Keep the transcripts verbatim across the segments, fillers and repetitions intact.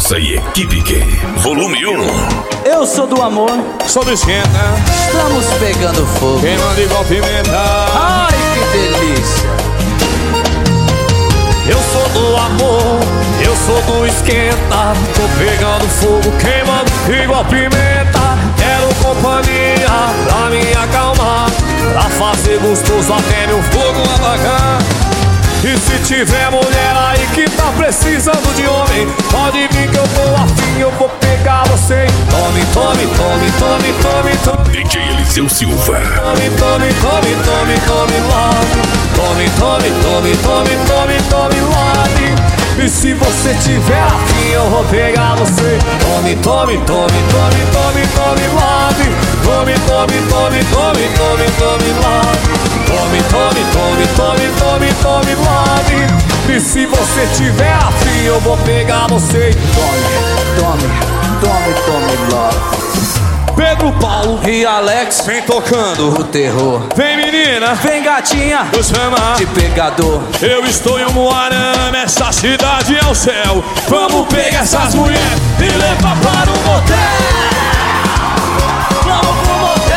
Corsa e Equipe Q, volume um. Eu sou do amor, sou do esquenta. Estamos pegando fogo, queimando igual pimenta. Ai, que delícia. Eu sou do amor, eu sou do esquenta. Tô pegando fogo, queimando igual pimenta. Quero companhia pra me acalmar, pra fazer gostoso até meu fogo apagar. E se tiver mulher aí que tá precisando de homem, pode vir que eu tô afim, eu vou pegar você. Tome, tome, tome, tome, tome, tome. D J Eliseu Silva. Tome, tome, tome, tome, tome, love. Tome, tome, tome, tome, tome, tome, love. E se você tiver afim, eu vou pegar você. Tome, tome, tome, tome, tome, tome, love. Tome, tome, tome, tome, tome, tome, love. Tome, tome, tome, tome, tome, tome, love. E se você tiver afim, eu vou pegar você. Tome, tome, tome, tome, love. Pedro Paulo e Alex vem tocando o terror. Vem menina, vem gatinha, eu chamo de pegador. Eu estou em Umuarama, essa cidade é o céu. Vamos pegar essas mulheres e levar para o motel. Vamos pro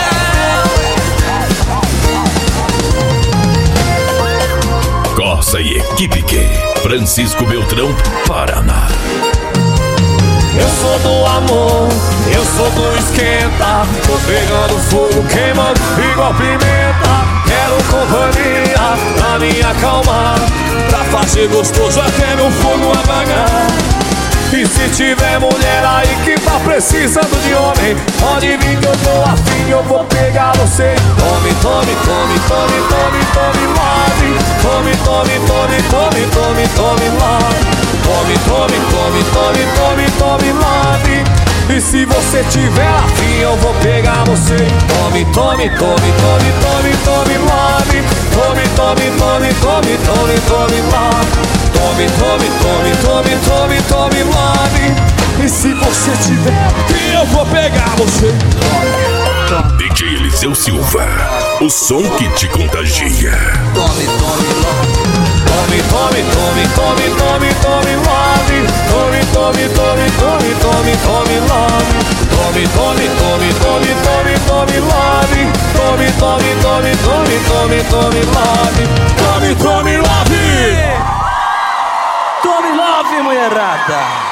motel. Corsa e Equipe Q, Francisco Beltrão, Paraná. Eu sou do amor, eu sou do esquenta. Tô pegando fogo, queimando igual pimenta. Quero companhia pra me acalmar, pra fazer gostoso até meu fogo apagar. E se tiver mulher aí que tá precisando de homem, pode vir que eu tô afim, eu vou pegar você. Tome, tome, tome, tome, tome, tome, love. Tome, tome, tome, tome, tome, tome, love. Tome, tome, tome, tome, tome, tome, love. E se você tiver afim, eu vou pegar você. Tome, tome, tome, tome, tome, tome, love. Tome, tome, tome, tome, tome, tome, love. Tome, tome, tome, tome, tome, tome, love. E se você tiver afim, eu vou pegar você. D J Eliseu Silva, o som que te contagia. Tome, tome, love. Tome, tome, tome, tome, tome, tome, love. Tome, tome, tome, tome, tome, tome, love. Tome, tome, tome, tome, tome, tome, love. Tome, tome, tome, tome, tome, tome, love. Tome, tome, love. Tome, love, mulherada.